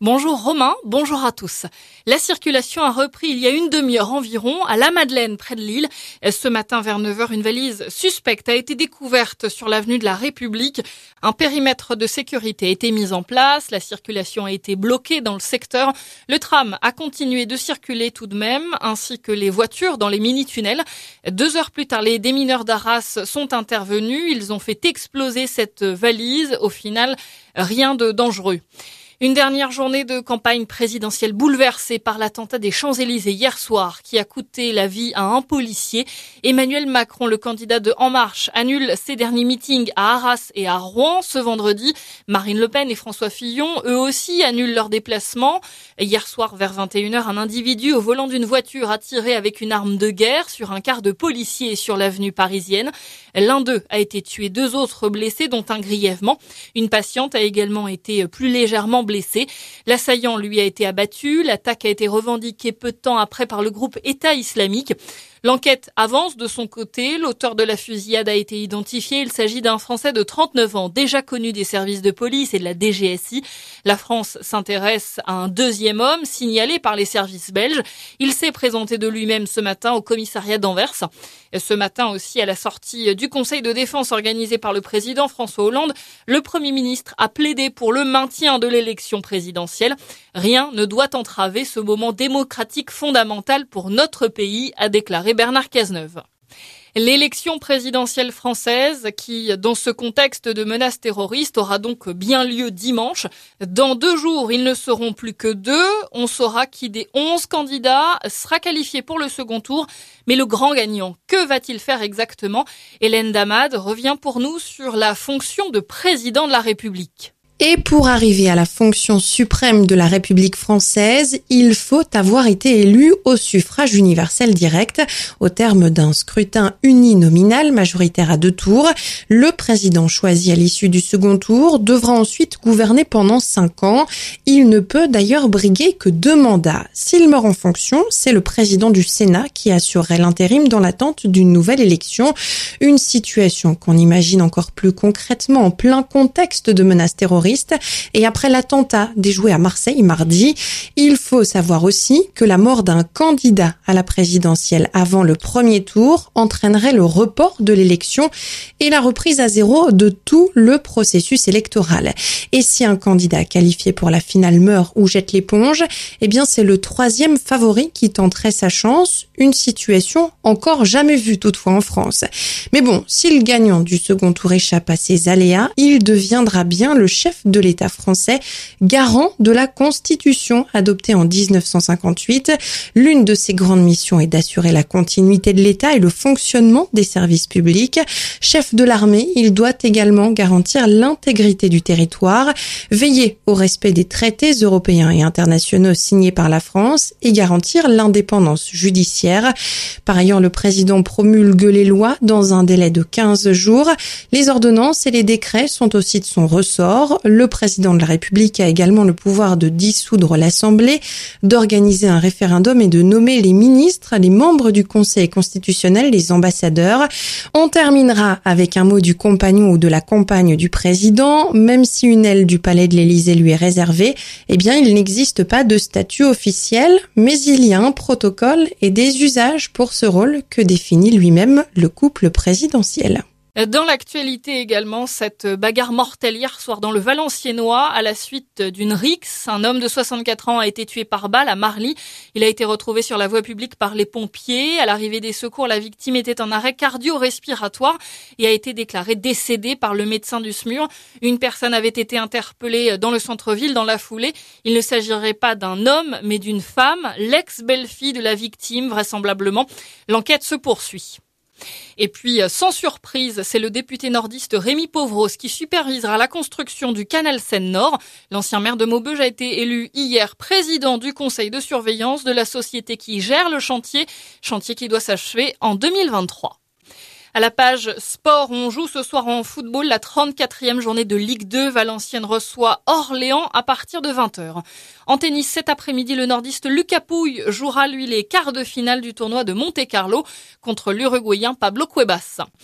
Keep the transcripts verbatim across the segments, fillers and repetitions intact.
Bonjour Romain, bonjour à tous. La circulation a repris il y a une demi-heure environ à La Madeleine, près de Lille. Ce matin vers neuf heures, une valise suspecte a été découverte sur l'avenue de la République. Un périmètre de sécurité a été mis en place. La circulation a été bloquée dans le secteur. Le tram a continué de circuler tout de même, ainsi que les voitures dans les mini-tunnels. Deux heures plus tard, les démineurs d'Arras sont intervenus. Ils ont fait exploser cette valise. Au final, rien de dangereux. Une dernière journée de campagne présidentielle bouleversée par l'attentat des Champs-Élysées hier soir qui a coûté la vie à un policier. Emmanuel Macron, le candidat de En Marche, annule ses derniers meetings à Arras et à Rouen ce vendredi. Marine Le Pen et François Fillon, eux aussi, annulent leurs déplacements. Hier soir, vers vingt et une heures, un individu au volant d'une voiture a tiré avec une arme de guerre sur un quart de policiers sur l'avenue parisienne. L'un d'eux a été tué, deux autres blessés, dont un grièvement. Une patiente a également été plus légèrement blessé. L'assaillant, lui, a été abattu. L'attaque a été revendiquée peu de temps après par le groupe État islamique. L'enquête avance de son côté. L'auteur de la fusillade a été identifié. Il s'agit d'un Français de trente-neuf ans, déjà connu des services de police et de la D G S I. La France s'intéresse à un deuxième homme signalé par les services belges. Il s'est présenté de lui-même ce matin au commissariat d'Anvers. Ce matin aussi, à la sortie du Conseil de défense organisé par le président François Hollande, le Premier ministre a plaidé pour le maintien de l'élection présidentielle. Rien ne doit entraver ce moment démocratique fondamental pour notre pays, a déclaré Bernard Cazeneuve. L'élection présidentielle française qui, dans ce contexte de menace terroriste, aura donc bien lieu dimanche. Dans deux jours, ils ne seront plus que deux. On saura qui des onze candidats sera qualifié pour le second tour. Mais le grand gagnant, que va-t-il faire exactement? Hélène Damad revient pour nous sur la fonction de président de la République. Et pour arriver à la fonction suprême de la République française, il faut avoir été élu au suffrage universel direct. Au terme d'un scrutin uninominal majoritaire à deux tours, le président choisi à l'issue du second tour devra ensuite gouverner pendant cinq ans. Il ne peut d'ailleurs briguer que deux mandats. S'il meurt en fonction, c'est le président du Sénat qui assurerait l'intérim dans l'attente d'une nouvelle élection. Une situation qu'on imagine encore plus concrètement en plein contexte de menace terroriste. Et après l'attentat déjoué à Marseille mardi, il faut savoir aussi que la mort d'un candidat à la présidentielle avant le premier tour entraînerait le report de l'élection et la reprise à zéro de tout le processus électoral. Et si un candidat qualifié pour la finale meurt ou jette l'éponge, eh bien c'est le troisième favori qui tenterait sa chance, une situation encore jamais vue toutefois en France. Mais bon, si le gagnant du second tour échappe à ces aléas, il deviendra bien le chef de l'État français, garant de la Constitution adoptée en dix-neuf cent cinquante-huit. L'une de ses grandes missions est d'assurer la continuité de l'État et le fonctionnement des services publics. Chef de l'armée, il doit également garantir l'intégrité du territoire, veiller au respect des traités européens et internationaux signés par la France et garantir l'indépendance judiciaire. Par ailleurs, le président promulgue les lois dans un délai de quinze jours. Les ordonnances et les décrets sont aussi de son ressort. Le président de la République a également le pouvoir de dissoudre l'Assemblée, d'organiser un référendum et de nommer les ministres, les membres du Conseil constitutionnel, les ambassadeurs. On terminera avec un mot du compagnon ou de la compagne du président. Même si une aile du palais de l'Élysée lui est réservée, eh bien, il n'existe pas de statut officiel, mais il y a un protocole et des usages pour ce rôle que définit lui-même le couple présidentiel. Dans l'actualité également, cette bagarre mortelle hier soir dans le Valenciennois à la suite d'une rixe. Un homme de soixante-quatre ans a été tué par balle à Marly. Il a été retrouvé sur la voie publique par les pompiers. À l'arrivée des secours, la victime était en arrêt cardio-respiratoire et a été déclarée décédée par le médecin du S M U R. Une personne avait été interpellée dans le centre-ville dans la foulée. Il ne s'agirait pas d'un homme, mais d'une femme, l'ex-belle-fille de la victime, vraisemblablement. L'enquête se poursuit. Et puis, sans surprise, c'est le député nordiste Rémi Pauvros qui supervisera la construction du canal Seine-Nord. L'ancien maire de Maubeuge a été élu hier président du conseil de surveillance de la société qui gère le chantier, chantier qui doit s'achever en deux mille vingt-trois. À la page sport, on joue ce soir en football la trente-quatrième journée de Ligue deux. Valenciennes reçoit Orléans à partir de vingt heures. En tennis, cet après-midi, le nordiste Lucas Pouille jouera, lui, les quarts de finale du tournoi de Monte-Carlo contre l'Uruguayen Pablo Cuevas.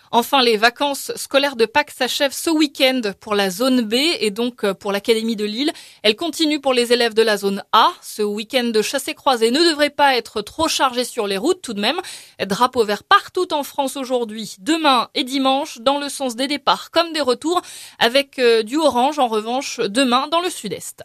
Enfin, les vacances scolaires de Pâques s'achèvent ce week-end pour la zone B et donc pour l'Académie de Lille. Elles continuent pour les élèves de la zone A. Ce week-end de chassé-croisé ne devrait pas être trop chargé sur les routes tout de même. Drapeau vert partout en France aujourd'hui, demain et dimanche, dans le sens des départs comme des retours, avec du orange en revanche demain dans le sud-est.